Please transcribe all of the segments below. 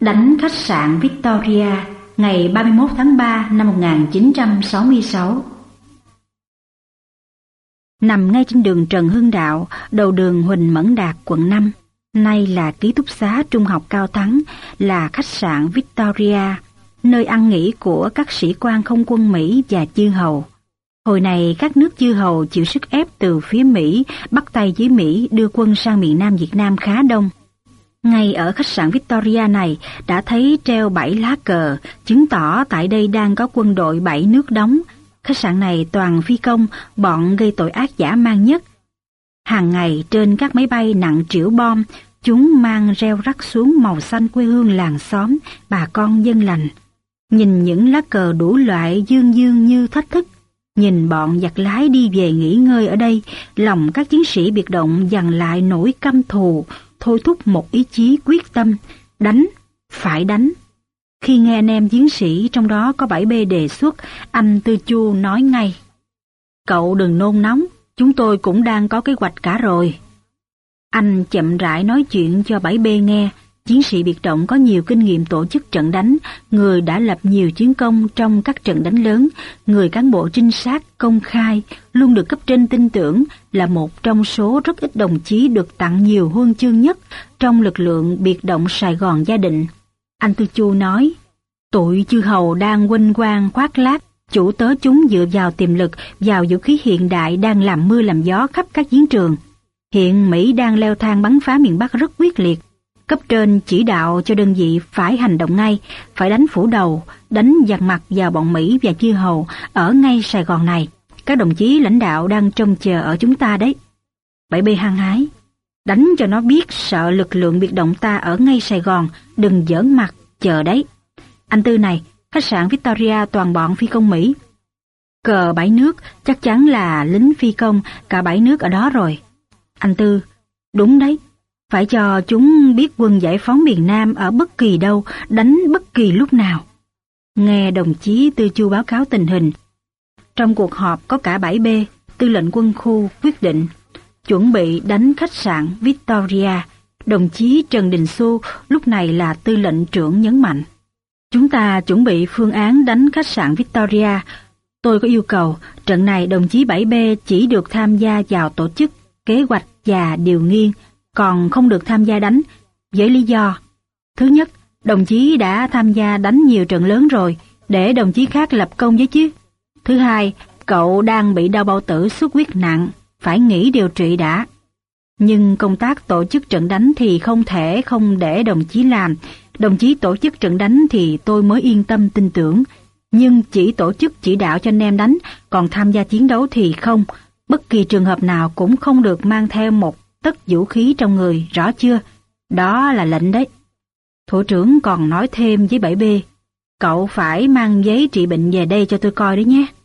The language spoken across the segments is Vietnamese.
Đánh khách sạn Victoria ngày 31 tháng 3 năm 1966. Nằm ngay trên đường Trần Hưng Đạo, đầu đường Huỳnh Mẫn Đạt, quận 5, nay là ký túc xá Trung học Cao Thắng, là khách sạn Victoria, nơi ăn nghỉ của các sĩ quan không quân Mỹ và chư hầu. Hồi này các nước chư hầu chịu sức ép từ phía Mỹ, bắt tay với Mỹ đưa quân sang miền Nam Việt Nam khá đông. Ngay ở khách sạn Victoria này đã thấy treo 7 lá cờ, chứng tỏ tại đây đang có quân đội 7 nước đóng. Khách sạn này toàn phi công, bọn gây tội ác dã man nhất. Hàng ngày trên các máy bay nặng trĩu bom, chúng mang reo rắc xuống màu xanh quê hương làng xóm, bà con dân lành. Nhìn những lá cờ đủ loại dương dương như thách thức, nhìn bọn giặc lái đi về nghỉ ngơi ở đây, lòng các chiến sĩ biệt động dằn lại nỗi căm thù, thôi thúc một ý chí quyết tâm, đánh, phải đánh. Khi nghe anh em chiến sĩ trong đó có 7B đề xuất, anh Tư Chu nói ngay: "Cậu đừng nôn nóng, chúng tôi cũng đang có kế hoạch cả rồi." Anh chậm rãi nói chuyện cho 7B nghe. Chiến sĩ biệt động có nhiều kinh nghiệm tổ chức trận đánh, người đã lập nhiều chiến công trong các trận đánh lớn, người cán bộ trinh sát công khai, luôn được cấp trên tin tưởng, là một trong số rất ít đồng chí được tặng nhiều huân chương nhất trong lực lượng biệt động Sài Gòn Gia Định. Anh Tư Chu nói: "Tụi chư hầu đang huênh hoang khoác lác, chủ tớ chúng dựa vào tiềm lực, vào vũ khí hiện đại đang làm mưa làm gió khắp các chiến trường. Hiện Mỹ đang leo thang bắn phá miền Bắc rất quyết liệt. Cấp trên chỉ đạo cho đơn vị phải hành động ngay, phải đánh phủ đầu, đánh dằn mặt vào bọn Mỹ và chư hầu ở ngay Sài Gòn này. Các đồng chí lãnh đạo đang trông chờ ở chúng ta đấy." 7B hăng hái: "Đánh cho nó biết sợ lực lượng biệt động ta ở ngay Sài Gòn, đừng giỡn mặt, chờ đấy." "Anh Tư này, khách sạn Victoria toàn bọn phi công Mỹ. Cờ 7 nước, chắc chắn là lính phi công cả 7 nước ở đó rồi." "Anh Tư: Đúng đấy. Phải cho chúng biết quân giải phóng miền Nam ở bất kỳ đâu, đánh bất kỳ lúc nào." Nghe đồng chí Tư Chu báo cáo tình hình, trong cuộc họp có cả 7B, tư lệnh quân khu quyết định chuẩn bị đánh khách sạn Victoria. Đồng chí Trần Đình Xu lúc này là tư lệnh trưởng nhấn mạnh: "Chúng ta chuẩn bị phương án đánh khách sạn Victoria. Tôi có yêu cầu trận này đồng chí 7B chỉ được tham gia vào tổ chức, kế hoạch và điều nghiên, còn không được tham gia đánh, với lý do: thứ nhất, đồng chí đã tham gia đánh nhiều trận lớn rồi, để đồng chí khác lập công với chứ. Thứ hai, cậu đang bị đau bao tử xuất huyết nặng, phải nghỉ điều trị đã. Nhưng công tác tổ chức trận đánh thì không thể không để đồng chí làm. Đồng chí tổ chức trận đánh thì tôi mới yên tâm tin tưởng. Nhưng chỉ tổ chức chỉ đạo cho anh em đánh, còn tham gia chiến đấu thì không. Bất kỳ trường hợp nào cũng không được mang theo một tấc vũ khí trong người, rõ chưa? Đó là lệnh đấy." Thủ trưởng còn nói thêm với 7B: "Cậu phải mang giấy trị bệnh về đây cho tôi coi đấy nhé."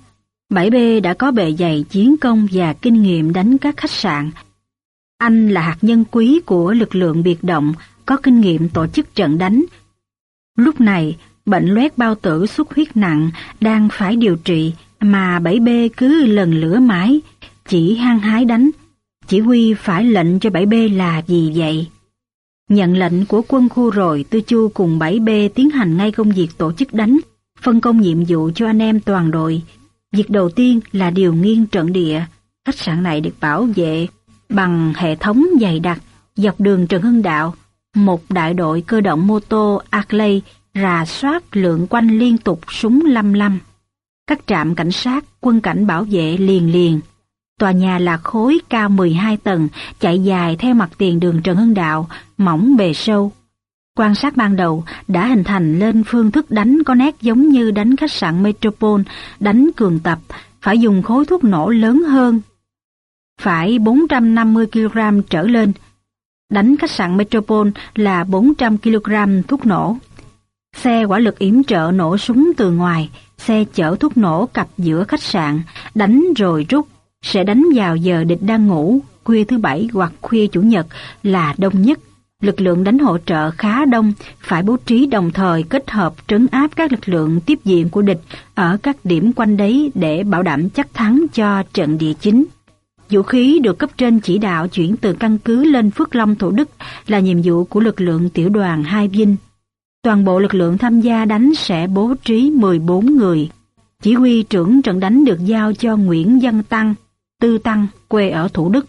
7B đã có bề dày chiến công và kinh nghiệm đánh các khách sạn. Anh là hạt nhân quý của lực lượng biệt động, có kinh nghiệm tổ chức trận đánh. Lúc này, bệnh loét bao tử xuất huyết nặng đang phải điều trị, mà 7B cứ lần lữa mãi, chỉ hăng hái đánh. Chỉ huy phải lệnh cho 7B là gì vậy? Nhận lệnh của quân khu rồi, Tư Chu cùng 7B tiến hành ngay công việc tổ chức đánh, phân công nhiệm vụ cho anh em toàn đội. Việc đầu tiên là điều nghiên trận địa. Khách sạn này được bảo vệ bằng hệ thống dày đặc. Dọc đường Trần Hưng Đạo, một đại đội cơ động mô tô Arkley rà soát lượn quanh liên tục súng 55. Các trạm cảnh sát, quân cảnh bảo vệ liền liền. Tòa nhà là khối cao 12 tầng, chạy dài theo mặt tiền đường Trần Hưng Đạo, mỏng bề sâu. Quan sát ban đầu đã hình thành lên phương thức đánh có nét giống như đánh khách sạn Metropole, đánh cường tập, phải dùng khối thuốc nổ lớn hơn, phải 450 kg trở lên. Đánh khách sạn Metropole là 400 kg thuốc nổ. Xe hỏa lực yểm trợ nổ súng từ ngoài, xe chở thuốc nổ cặp giữa khách sạn, đánh rồi rút. Sẽ đánh vào giờ địch đang ngủ, khuya thứ Bảy hoặc khuya Chủ nhật là đông nhất. Lực lượng đánh hỗ trợ khá đông, phải bố trí đồng thời kết hợp trấn áp các lực lượng tiếp diện của địch ở các điểm quanh đấy để bảo đảm chắc thắng cho trận địa chính. Vũ khí được cấp trên chỉ đạo chuyển từ căn cứ lên Phước Long Thủ Đức là nhiệm vụ của lực lượng tiểu đoàn 2 Vinh. Toàn bộ lực lượng tham gia đánh sẽ bố trí 14 người. Chỉ huy trưởng trận đánh được giao cho Nguyễn Văn Tăng, Tư Tăng, quê ở Thủ Đức.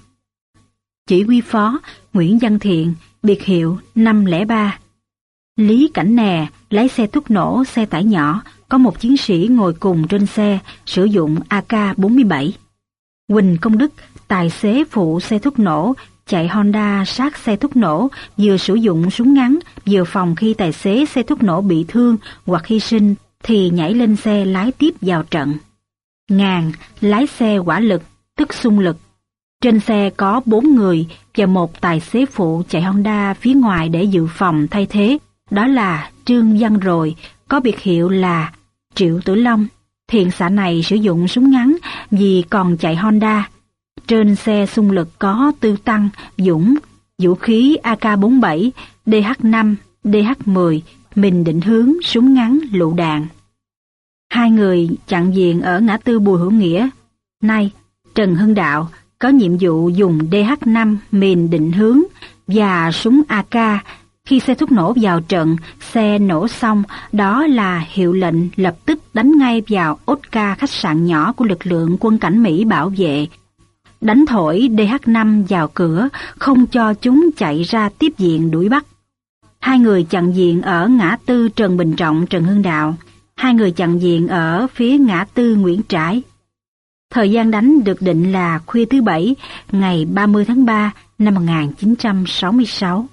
Chỉ huy phó Nguyễn Văn Thiện, biệt hiệu 503. Lý Cảnh Nè, lái xe thuốc nổ xe tải nhỏ, có một chiến sĩ ngồi cùng trên xe, sử dụng AK-47. Huỳnh Công Đức, tài xế phụ xe thuốc nổ, chạy Honda sát xe thuốc nổ, vừa sử dụng súng ngắn, vừa phòng khi tài xế xe thuốc nổ bị thương hoặc hy sinh thì nhảy lên xe lái tiếp vào trận. Ngàn, lái xe hỏa lực, tức xung lực. Trên xe có 4 người và một tài xế phụ chạy Honda phía ngoài để dự phòng thay thế, đó là Trương Văn Rồi, có biệt hiệu là Triệu Tử Long. Thiện xạ này sử dụng súng ngắn vì còn chạy Honda. Trên xe xung lực có Tư Tăng, Dũng, vũ khí AK-47, DH-5, DH-10, mìn định hướng, súng ngắn, lựu đạn. 2 người chặn diện ở ngã tư Bùi Hữu Nghĩa. Nay, Trần Hưng Đạo có nhiệm vụ dùng DH-5 mìn định hướng và súng AK. Khi xe thuốc nổ vào trận, xe nổ xong, đó là hiệu lệnh lập tức đánh ngay vào Oscar, khách sạn nhỏ của lực lượng quân cảnh Mỹ bảo vệ. Đánh thổi DH-5 vào cửa, không cho chúng chạy ra tiếp diện đuổi bắt. 2 người chặn diện ở ngã tư Trần Bình Trọng, Trần Hưng Đạo. 2 người chặn diện ở phía ngã tư Nguyễn Trãi. Thời gian đánh được định là khuya thứ Bảy, ngày 30 tháng 3 năm 1966.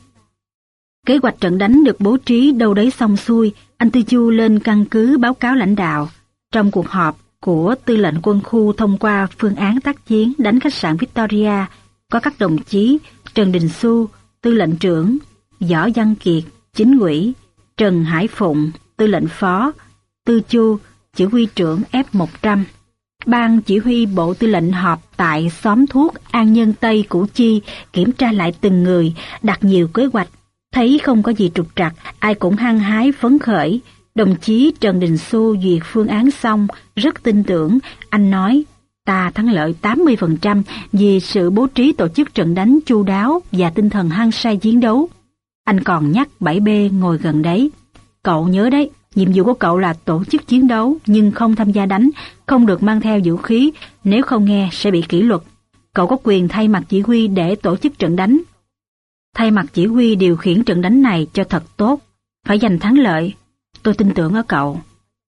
Kế hoạch trận đánh được bố trí đâu đấy xong xuôi, anh Tư Chu lên căn cứ báo cáo lãnh đạo. Trong cuộc họp của tư lệnh quân khu thông qua phương án tác chiến đánh khách sạn Victoria, có các đồng chí Trần Đình Xu, tư lệnh trưởng, Võ Văn Kiệt, chính ủy, Trần Hải Phụng, tư lệnh phó, Tư Chu, chỉ huy trưởng F-100. Ban chỉ huy bộ tư lệnh họp tại xóm thuốc An Nhân Tây, Củ Chi, kiểm tra lại từng người, đặt nhiều kế hoạch. Thấy không có gì trục trặc, ai cũng hăng hái phấn khởi. Đồng chí Trần Đình Xu duyệt phương án xong, rất tin tưởng. Anh nói, ta thắng lợi 80% vì sự bố trí tổ chức trận đánh chu đáo và tinh thần hăng say chiến đấu. Anh còn nhắc 7B ngồi gần đấy. Cậu nhớ đấy, nhiệm vụ của cậu là tổ chức chiến đấu nhưng không tham gia đánh, không được mang theo vũ khí, nếu không nghe sẽ bị kỷ luật. Cậu có quyền thay mặt chỉ huy để tổ chức trận đánh. Thay mặt chỉ huy điều khiển trận đánh này cho thật tốt, phải giành thắng lợi. Tôi tin tưởng ở cậu.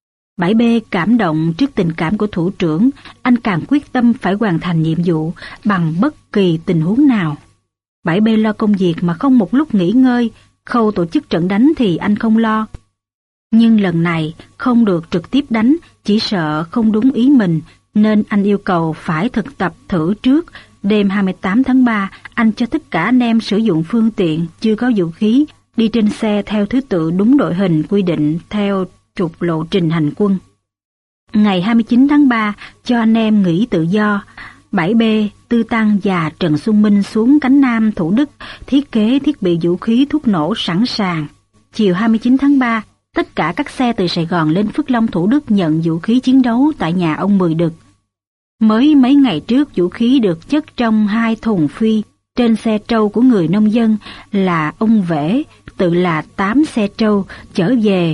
7B cảm động trước tình cảm của thủ trưởng, anh càng quyết tâm phải hoàn thành nhiệm vụ bằng bất kỳ tình huống nào. 7B lo công việc mà không một lúc nghỉ ngơi, khâu tổ chức trận đánh thì anh không lo. Nhưng lần này không được trực tiếp đánh, chỉ sợ không đúng ý mình, nên anh yêu cầu phải thực tập thử trước. Đêm 28 tháng 3, anh cho tất cả anh em sử dụng phương tiện chưa có vũ khí, đi trên xe theo thứ tự đúng đội hình quy định theo trục lộ trình hành quân. Ngày 29 tháng 3, cho anh em nghỉ tự do. 7B, Tư Tăng và Trần Xuân Minh xuống cánh Nam Thủ Đức, thiết kế thiết bị vũ khí thuốc nổ sẵn sàng. Chiều 29 tháng 3, tất cả các xe từ Sài Gòn lên Phước Long Thủ Đức nhận vũ khí chiến đấu tại nhà ông Mười Đực. Mới mấy ngày trước vũ khí được chất trong 2 thùng phi trên xe trâu của người nông dân là ông Vẽ, tự là 8 xe trâu chở về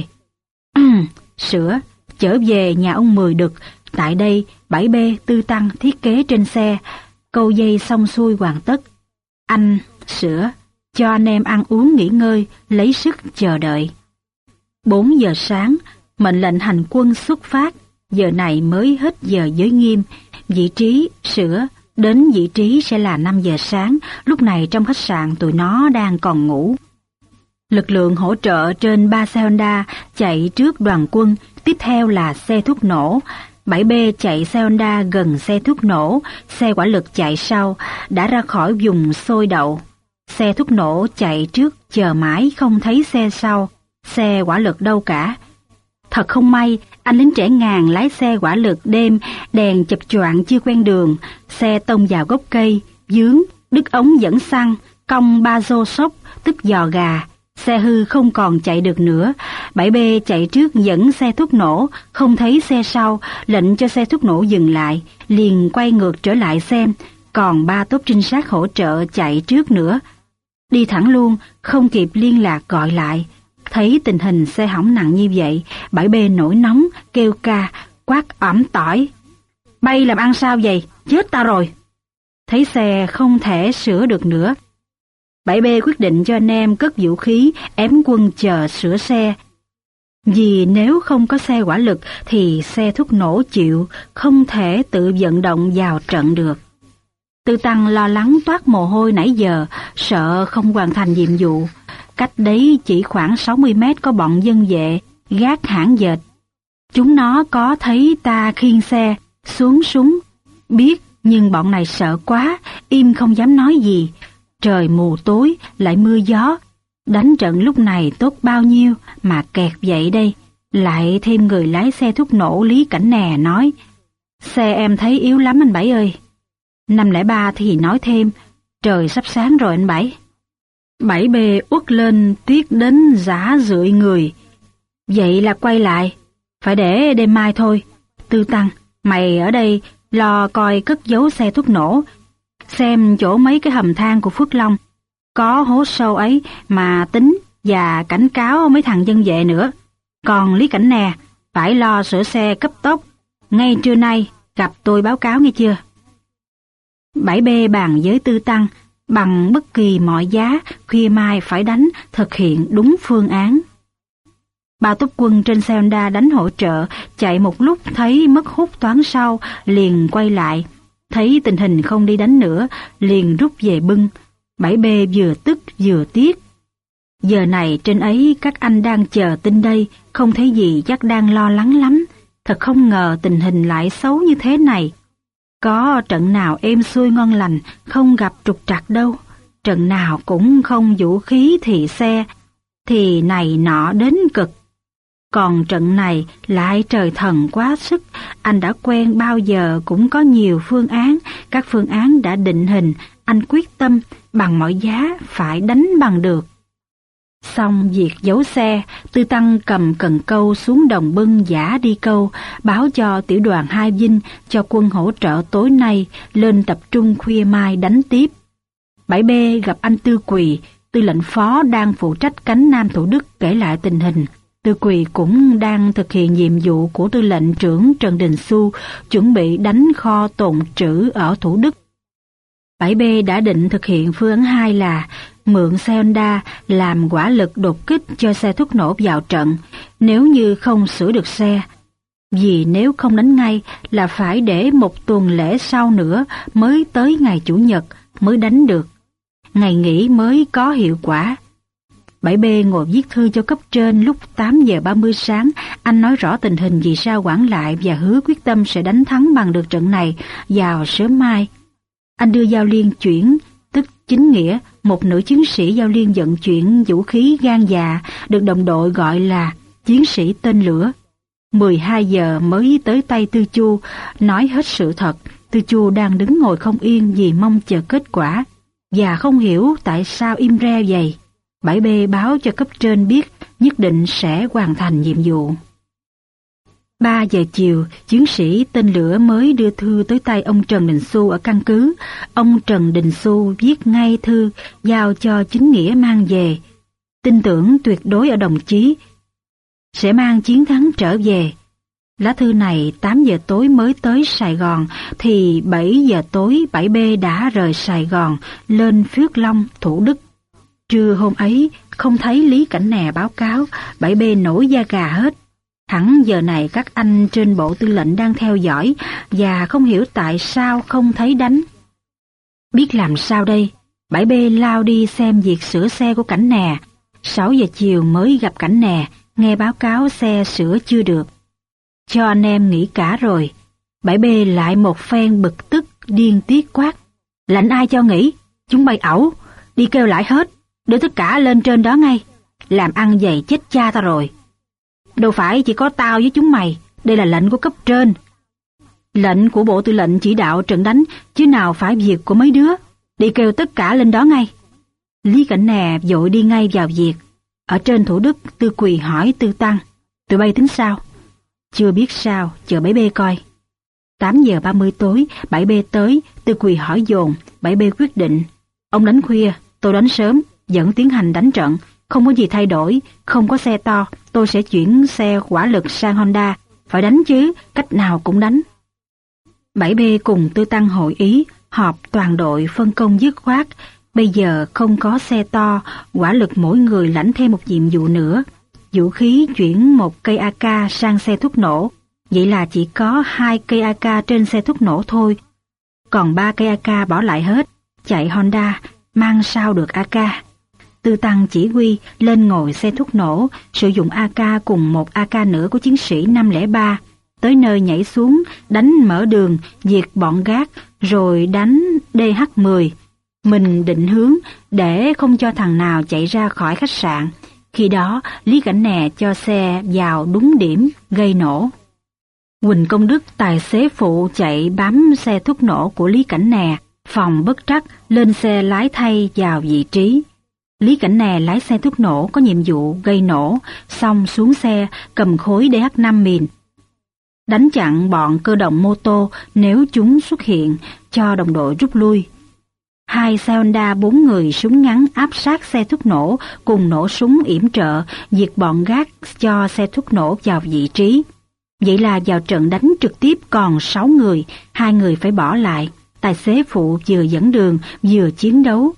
sữa, chở về nhà ông Mười Đực. Tại đây 7B Tư Tăng thiết kế trên xe, câu dây xong xuôi hoàn tất. Anh sữa cho anh em ăn uống nghỉ ngơi, lấy sức chờ đợi. 4 giờ sáng, mệnh lệnh hành quân xuất phát. Giờ này mới hết giờ giới nghiêm. Vị trí sữa đến vị trí sẽ là 5 giờ sáng. Lúc này trong khách sạn tụi nó đang còn ngủ. Lực lượng hỗ trợ trên 3 xe Honda chạy trước đoàn quân, tiếp theo là xe thuốc nổ. 7B chạy xe Honda gần xe thuốc nổ, xe hỏa lực chạy sau, đã ra khỏi vùng sôi đậu. Xe thuốc nổ chạy trước chờ mãi không thấy xe sau, xe hỏa lực đâu cả. Thật không may, anh lính trẻ Ngàn lái xe hỏa lực đêm, đèn chập choạng chưa quen đường, xe tông vào gốc cây, dướng, đứt ống dẫn xăng, cong ba rô sốc, tức giò gà. Xe hư không còn chạy được nữa. 7B chạy trước dẫn xe thuốc nổ, không thấy xe sau, lệnh cho xe thuốc nổ dừng lại, liền quay ngược trở lại xem, còn 3 tốp trinh sát hỗ trợ chạy trước nữa. Đi thẳng luôn, không kịp liên lạc gọi lại. Thấy tình hình xe hỏng nặng như vậy, 7B nổi nóng, kêu ca, quát ỏm tỏi. Bay làm ăn sao vậy? Chết ta rồi! Thấy xe không thể sửa được nữa, 7B quyết định cho anh em cất vũ khí, ém quân chờ sửa xe. Vì nếu không có xe hỏa lực thì xe thuốc nổ chịu, không thể tự vận động vào trận được. Tư Tăng lo lắng toát mồ hôi nãy giờ, sợ không hoàn thành nhiệm vụ. Cách đấy chỉ khoảng 60 mét có bọn dân vệ, gác hãng dệt. Chúng nó có thấy ta khiêng xe, xuống súng. Biết, nhưng bọn này sợ quá, im không dám nói gì. Trời mù tối, lại mưa gió. Đánh trận lúc này tốt bao nhiêu mà kẹt vậy đây. Lại thêm người lái xe thuốc nổ Lý Cảnh Nè nói, xe em thấy yếu lắm anh Bảy ơi. 503 thì nói thêm, trời sắp sáng rồi anh Bảy. 7B uất lên tiếc đến rã rượi người. Vậy là quay lại, phải để đêm mai thôi. Tư Tăng, mày ở đây lo coi cất giấu xe thuốc nổ, xem chỗ mấy cái hầm than của Phước Long. Có hố sâu ấy mà tính và cảnh cáo mấy thằng dân vệ nữa. Còn Lý Cảnh Nè, phải lo sửa xe cấp tốc. Ngay trưa nay, gặp tôi báo cáo nghe chưa? 7B bàn với Tư Tăng, bằng bất kỳ mọi giá, khuya mai phải đánh, thực hiện đúng phương án. Ba túc quân trên xe Honda đánh hỗ trợ, chạy một lúc thấy mất hút toán sau, liền quay lại. Thấy tình hình không đi đánh nữa, liền rút về bưng. 7B vừa tức vừa tiếc. Giờ này trên ấy các anh đang chờ tin đây, không thấy gì chắc đang lo lắng lắm. Thật không ngờ tình hình lại xấu như thế này. Có trận nào êm xuôi ngon lành, không gặp trục trặc đâu. Trận nào cũng không vũ khí thì xe, thì này nọ đến cực. Còn trận này lại trời thần quá sức, anh đã quen bao giờ cũng có nhiều phương án, các phương án đã định hình, anh quyết tâm bằng mọi giá phải đánh bằng được. Xong việc giấu xe, Tư Tăng cầm cần câu xuống đồng bưng giả đi câu, báo cho tiểu đoàn 2 Vinh cho quân hỗ trợ tối nay lên tập trung khuya mai đánh tiếp. 7B gặp anh Tư Quỳ, tư lệnh phó đang phụ trách cánh Nam Thủ Đức kể lại tình hình. Tư Quỳ cũng đang thực hiện nhiệm vụ của tư lệnh trưởng Trần Đình Xu, chuẩn bị đánh kho tồn trữ ở Thủ Đức. 7B đã định thực hiện phương án 2 là mượn xe Honda làm hỏa lực đột kích cho xe thuốc nổ vào trận, nếu như không sửa được xe. Vì nếu không đánh ngay là phải để một tuần lễ sau nữa mới tới ngày Chủ nhật mới đánh được. Ngày nghỉ mới có hiệu quả. 7B ngồi viết thư cho cấp trên lúc 8 giờ 30 sáng, anh nói rõ tình hình vì sao hoãn lại và hứa quyết tâm sẽ đánh thắng bằng được trận này vào sớm mai. Anh đưa Giao Liên chuyển, tức chính nghĩa, một nữ chiến sĩ Giao Liên vận chuyển vũ khí gan dạ, được đồng đội gọi là chiến sĩ tên lửa. 12 giờ mới tới tay Tư Chu, nói hết sự thật. Tư Chu đang đứng ngồi không yên vì mong chờ kết quả, và không hiểu tại sao im re vậy. 7B báo cho cấp trên biết nhất định sẽ hoàn thành nhiệm vụ. 3 giờ chiều, chiến sĩ tên lửa mới đưa thư tới tay ông Trần Đình Xu ở căn cứ. Ông Trần Đình Xu viết ngay thư, giao cho chính nghĩa mang về. Tin tưởng tuyệt đối ở đồng chí, sẽ mang chiến thắng trở về. Lá thư này 8 giờ tối mới tới Sài Gòn, thì 7 giờ tối 7B đã rời Sài Gòn, lên Phước Long, Thủ Đức. Trưa hôm ấy, không thấy Lý Cảnh Nè báo cáo, 7B nổi da gà hết. Hẳn giờ này các anh trên bộ tư lệnh đang theo dõi, và không hiểu tại sao không thấy đánh. Biết làm sao đây? 7B lao đi xem việc sửa xe của Cảnh Nè. 6 giờ chiều mới gặp Cảnh Nè, nghe báo cáo xe sửa chưa được. Cho anh em nghỉ cả rồi. 7B lại một phen bực tức, điên tiết quát. Lệnh ai cho nghỉ? Chúng bay ẩu, đi kêu lại hết, đưa tất cả lên trên đó ngay. Làm ăn vậy chết cha ta rồi. Đâu phải chỉ có tao với chúng mày, đây là lệnh của cấp trên. Lệnh của bộ tư lệnh chỉ đạo trận đánh, chứ nào phải việc của mấy đứa. Đi kêu tất cả lên đó ngay. Lý Cảnh Nè vội đi ngay vào việc. Ở trên Thủ Đức, Tư Quỳ hỏi Tư Tăng, tụi bay tính sao? Chưa biết sao, chờ 7B coi. 8 giờ 30 tối, 7B tới, Tư Quỳ hỏi dồn, 7B quyết định. Ông đánh khuya, tôi đánh sớm, vẫn tiến hành đánh trận. Không có gì thay đổi, không có xe to, tôi sẽ chuyển xe hỏa lực sang Honda. Phải đánh chứ, cách nào cũng đánh. 7B cùng Tư Tăng hội ý, họp toàn đội phân công dứt khoát. Bây giờ không có xe to, hỏa lực mỗi người lãnh thêm một nhiệm vụ nữa. Vũ khí chuyển một cây AK sang xe thuốc nổ, vậy là chỉ có 2 cây AK trên xe thuốc nổ thôi. Còn 3 cây AK bỏ lại hết, chạy Honda, mang sao được AK. Tư Tăng chỉ huy lên ngồi xe thuốc nổ, sử dụng AK cùng một AK nữa của chiến sĩ 503. Tới nơi nhảy xuống, đánh mở đường, diệt bọn gác, rồi đánh DH-10. Mình định hướng để không cho thằng nào chạy ra khỏi khách sạn. Khi đó, Lý Cảnh Nè cho xe vào đúng điểm, gây nổ. Huỳnh Công Đức, tài xế phụ chạy bám xe thuốc nổ của Lý Cảnh Nè, phòng bất trắc, lên xe lái thay vào vị trí. Lý Cảnh Nè lái xe thuốc nổ có nhiệm vụ gây nổ, xong xuống xe cầm khối DH-5 mìn. Đánh chặn bọn cơ động mô tô nếu chúng xuất hiện, cho đồng đội rút lui. 2 xe Honda 4 người súng ngắn áp sát xe thuốc nổ cùng nổ súng yểm trợ, diệt bọn gác cho xe thuốc nổ vào vị trí. Vậy là vào trận đánh trực tiếp còn 6 người, 2 người phải bỏ lại. Tài xế phụ vừa dẫn đường vừa chiến đấu.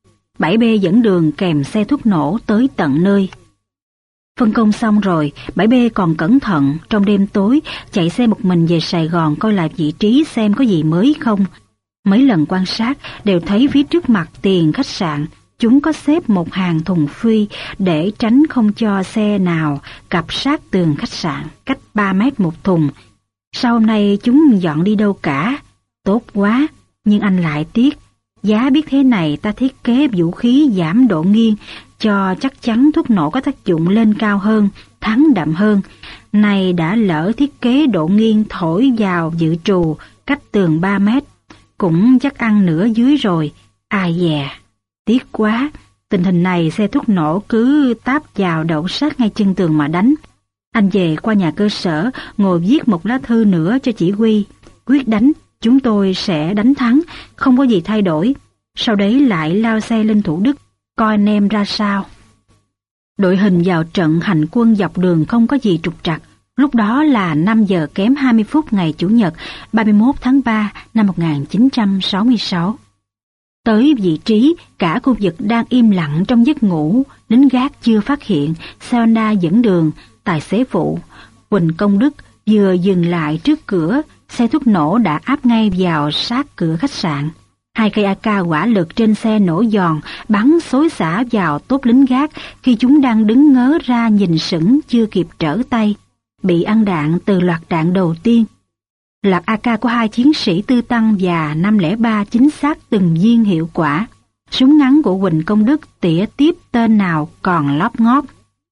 7B dẫn đường kèm xe thuốc nổ tới tận nơi. Phân công xong rồi, 7B còn cẩn thận trong đêm tối chạy xe một mình về Sài Gòn coi lại vị trí xem có gì mới không. Mấy lần quan sát đều thấy phía trước mặt tiền khách sạn, chúng có xếp một hàng thùng phi để tránh không cho xe nào cặp sát tường khách sạn, cách 3 mét một thùng. Sau hôm nay chúng dọn đi đâu cả? Tốt quá, nhưng anh lại tiếc. Giá biết thế này ta thiết kế vũ khí giảm độ nghiêng cho chắc chắn thuốc nổ có tác dụng lên cao hơn, thắng đậm hơn. Này đã lỡ thiết kế độ nghiêng thổi vào dự trù cách tường 3 mét. Cũng chắc ăn nửa dưới rồi, ai dè. Tiếc quá, tình hình này xe thuốc nổ cứ táp vào đậu sát ngay chân tường mà đánh. Anh về qua nhà cơ sở, ngồi viết một lá thư nữa cho chỉ huy. Quyết đánh, chúng tôi sẽ đánh thắng, không có gì thay đổi. Sau đấy lại lao xe lên Thủ Đức, coi anh em ra sao. Đội hình vào trận hành quân dọc đường không có gì trục trặc. Lúc đó là 5 giờ kém 20 phút ngày Chủ nhật 31 tháng 3 năm 1966. Tới vị trí, cả khu vực đang im lặng trong giấc ngủ, lính gác chưa phát hiện, xe Honda dẫn đường, tài xế phụ. Huỳnh Công Đức vừa dừng lại trước cửa, xe thuốc nổ đã áp ngay vào sát cửa khách sạn. 2 cây AK hỏa lực trên xe nổ giòn, bắn xối xả vào tốp lính gác khi chúng đang đứng ngớ ra nhìn sững chưa kịp trở tay. Bị ăn đạn từ loạt đạn đầu tiên. Loạt AK của 2 chiến sĩ Tư Tăng và 503 chính xác từng viên hiệu quả. Súng ngắn của Huỳnh Công Đức tỉa tiếp tên nào còn lóp ngóp.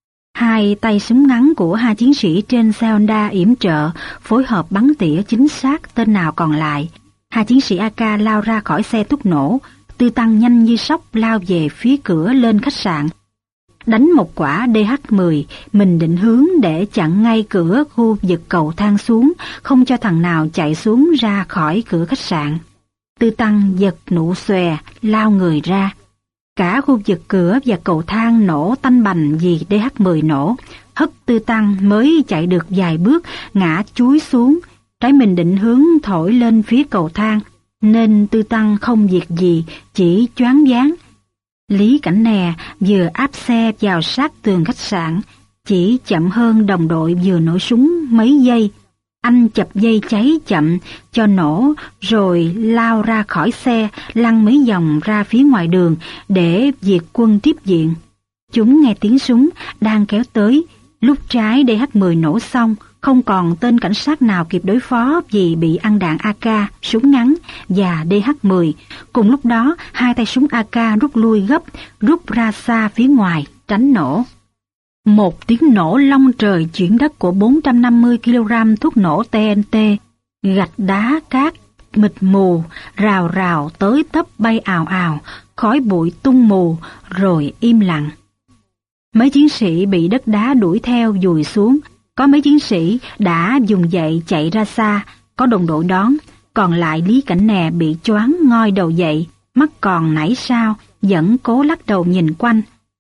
2 tay súng ngắn của 2 chiến sĩ trên xe Honda yểm trợ phối hợp bắn tỉa chính xác tên nào còn lại. 2 chiến sĩ AK lao ra khỏi xe thuốc nổ. Tư Tăng nhanh như sóc lao về phía cửa lên khách sạn. Đánh một quả DH-10, mình định hướng để chặn ngay cửa khu vực cầu thang xuống, không cho thằng nào chạy xuống ra khỏi cửa khách sạn. Tư Tăng giật nụ xòe, lao người ra. Cả khu vực cửa và cầu thang nổ tanh bành vì DH-10 nổ. Hất Tư Tăng mới chạy được vài bước, ngã chúi xuống. Trái mình định hướng thổi lên phía cầu thang, nên Tư Tăng không việc gì, chỉ choáng váng. Lý Cảnh Nè vừa áp xe vào sát tường khách sạn, chỉ chậm hơn đồng đội vừa nổ súng mấy giây. Anh chập dây cháy chậm cho nổ rồi lao ra khỏi xe, lăn mấy vòng ra phía ngoài đường để diệt quân tiếp diện. Chúng nghe tiếng súng đang kéo tới. Lúc trái DH-10 nổ xong, không còn tên cảnh sát nào kịp đối phó vì bị ăn đạn AK, súng ngắn và DH-10. Cùng lúc đó, 2 tay súng AK rút lui gấp, rút ra xa phía ngoài, tránh nổ. Một tiếng nổ long trời chuyển đất của 450 kg thuốc nổ TNT, gạch đá cát, mịt mù, rào rào tới tấp bay ào ào, khói bụi tung mù, rồi im lặng. Mấy chiến sĩ bị đất đá đuổi theo dùi xuống, có mấy chiến sĩ đã dùng dậy chạy ra xa, có đồng đội đón, còn lại Lý Cảnh Nè bị choáng ngoi đầu dậy, mắt còn nảy sao, vẫn cố lắc đầu nhìn quanh.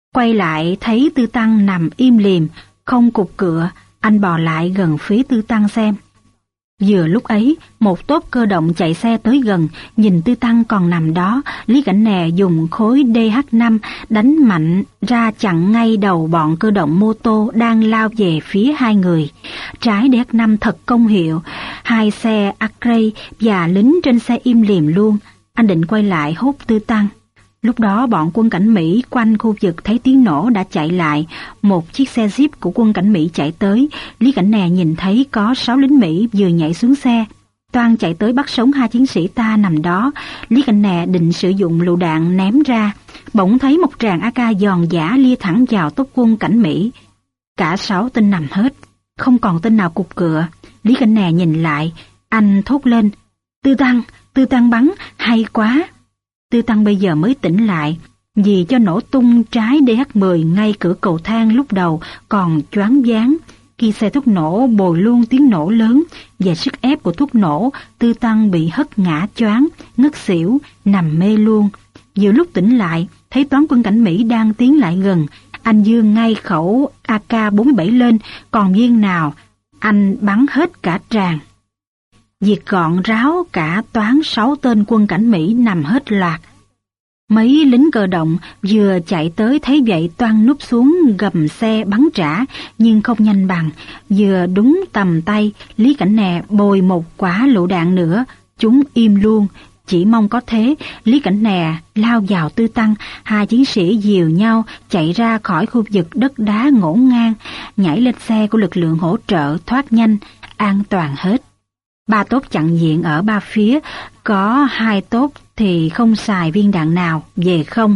Quay lại thấy Tư Tăng nằm im lìm, không cục cựa, anh bò lại gần phía Tư Tăng xem. Vừa lúc ấy, một tốp cơ động chạy xe tới gần, nhìn Tư Tăng còn nằm đó, Lý Cảnh Nè dùng khối DH5 đánh mạnh ra chặn ngay đầu bọn cơ động mô tô đang lao về phía hai người. Trái DH5 thật công hiệu, hai xe Acray và lính trên xe im lìm luôn. Anh định quay lại hốt Tư Tăng. Lúc đó bọn quân cảnh Mỹ quanh khu vực thấy tiếng nổ đã chạy lại, một chiếc xe Jeep của quân cảnh Mỹ chạy tới, Lý Cảnh Nè nhìn thấy có 6 lính Mỹ vừa nhảy xuống xe, toan chạy tới bắt sống hai chiến sĩ ta nằm đó. Lý Cảnh Nè định sử dụng lựu đạn ném ra, bỗng thấy một tràng AK giòn giã lia thẳng vào tốp quân cảnh Mỹ. Cả 6 tên nằm hết, không còn tên nào cục cựa. Lý Cảnh Nè nhìn lại, anh thốt lên, Tư Tăng bắn, hay quá. Tư Tăng bây giờ mới tỉnh lại, vì cho nổ tung trái DH10 ngay cửa cầu thang lúc đầu còn choáng váng. Khi xe thuốc nổ bồi luôn tiếng nổ lớn và sức ép của thuốc nổ, Tư Tăng bị hất ngã choáng, ngất xỉu, nằm mê luôn. Vừa lúc tỉnh lại, thấy toán quân cảnh Mỹ đang tiến lại gần, anh giương ngay khẩu AK-47 lên, còn viên nào, anh bắn hết cả tràng. Diệt gọn ráo cả toán 6 tên quân cảnh Mỹ nằm hết loạt. Mấy lính cơ động vừa chạy tới thấy vậy toan núp xuống gầm xe bắn trả, nhưng không nhanh bằng. Vừa đúng tầm tay, Lý Cảnh Nè bồi một quả lựu đạn nữa, chúng im luôn. Chỉ mong có thế, Lý Cảnh Nè lao vào Tư Tăng, hai chiến sĩ dìu nhau chạy ra khỏi khu vực đất đá ngổn ngang, nhảy lên xe của lực lượng hỗ trợ thoát nhanh, an toàn hết. 3 tốp chặn diện ở 3 phía, có 2 tốp thì không xài viên đạn nào, về không.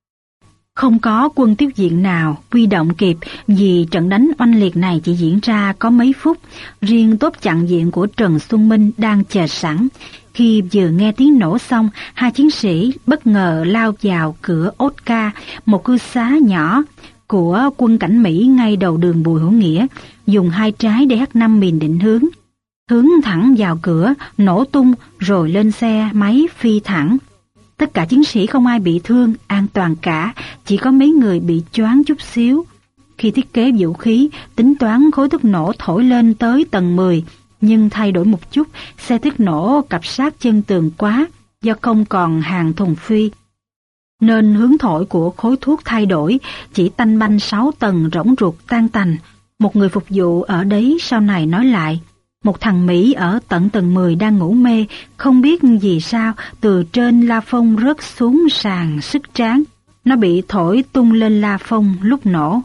Không có quân tiếp diện nào huy động kịp vì trận đánh oanh liệt này chỉ diễn ra có mấy phút. Riêng tốp chặn diện của Trần Xuân Minh đang chờ sẵn. Khi vừa nghe tiếng nổ xong, hai chiến sĩ bất ngờ lao vào cửa Oscar, một cư xá nhỏ của quân cảnh Mỹ ngay đầu đường Bùi Hữu Nghĩa, dùng 2 trái DH5 mìn định hướng thẳng vào cửa, nổ tung rồi lên xe máy phi thẳng. Tất cả chiến sĩ không ai bị thương, an toàn cả, chỉ có mấy người bị choáng chút xíu. Khi thiết kế vũ khí, tính toán khối thuốc nổ thổi lên tới tầng 10, nhưng thay đổi một chút, xe thuốc nổ cặp sát chân tường quá, do không còn hàng thùng phi. Nên hướng thổi của khối thuốc thay đổi, chỉ tanh banh 6 tầng rỗng ruột tan tành. Một người phục vụ ở đấy sau này nói lại, một thằng Mỹ ở tận tầng 10 đang ngủ mê, không biết vì sao từ trên la phong rớt xuống sàn sức tráng. Nó bị thổi tung lên la phong lúc nổ.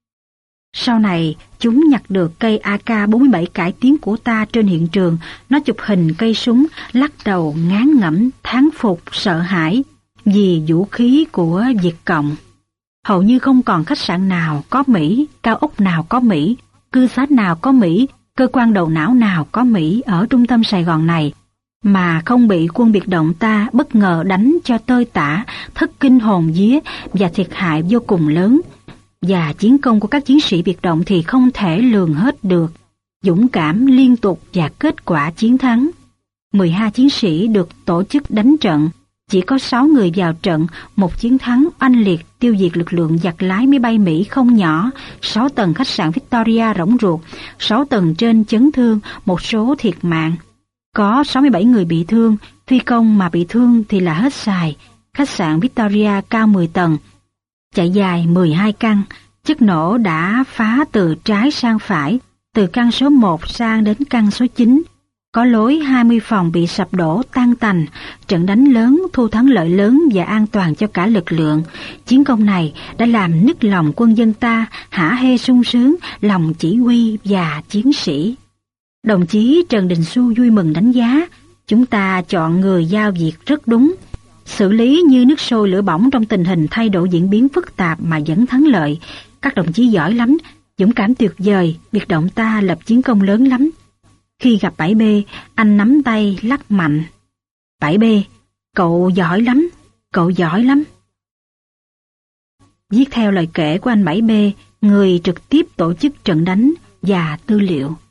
Sau này, chúng nhặt được cây AK-47 cải tiến của ta trên hiện trường. Nó chụp hình cây súng, lắc đầu ngán ngẩm, thán phục, sợ hãi vì vũ khí của Việt Cộng. Hầu như không còn khách sạn nào có Mỹ, cao ốc nào có Mỹ, cư xá nào có Mỹ, cơ quan đầu não nào có Mỹ ở trung tâm Sài Gòn này, mà không bị quân biệt động ta bất ngờ đánh cho tơi tả, thất kinh hồn vía và thiệt hại vô cùng lớn. Và chiến công của các chiến sĩ biệt động thì không thể lường hết được, dũng cảm liên tục và kết quả chiến thắng. 12 chiến sĩ được tổ chức đánh trận, chỉ có 6 người vào trận, một chiến thắng oanh liệt tiêu diệt lực lượng giặc lái máy bay Mỹ không nhỏ, 6 tầng khách sạn Victoria rỗng ruột, 6 tầng trên chấn thương, một số thiệt mạng. Có 67 người bị thương, phi công mà bị thương thì là hết xài. Khách sạn Victoria cao 10 tầng, chạy dài 12 căn, chất nổ đã phá từ trái sang phải, từ căn số 1 sang đến căn số 9. Có lối 20 phòng bị sập đổ tan tành, trận đánh lớn thu thắng lợi lớn và an toàn cho cả lực lượng. Chiến công này đã làm nức lòng quân dân ta hả hê sung sướng, lòng chỉ huy và chiến sĩ. Đồng chí Trần Đình Xu vui mừng đánh giá, chúng ta chọn người giao việc rất đúng, xử lý như nước sôi lửa bỏng trong tình hình thay đổi diễn biến phức tạp mà vẫn thắng lợi. Các đồng chí giỏi lắm, dũng cảm tuyệt vời, biệt động ta lập chiến công lớn lắm. Khi gặp 7B, anh nắm tay lắc mạnh. 7B, cậu giỏi lắm, cậu giỏi lắm. Viết theo lời kể của anh 7B, người trực tiếp tổ chức trận đánh và tư liệu.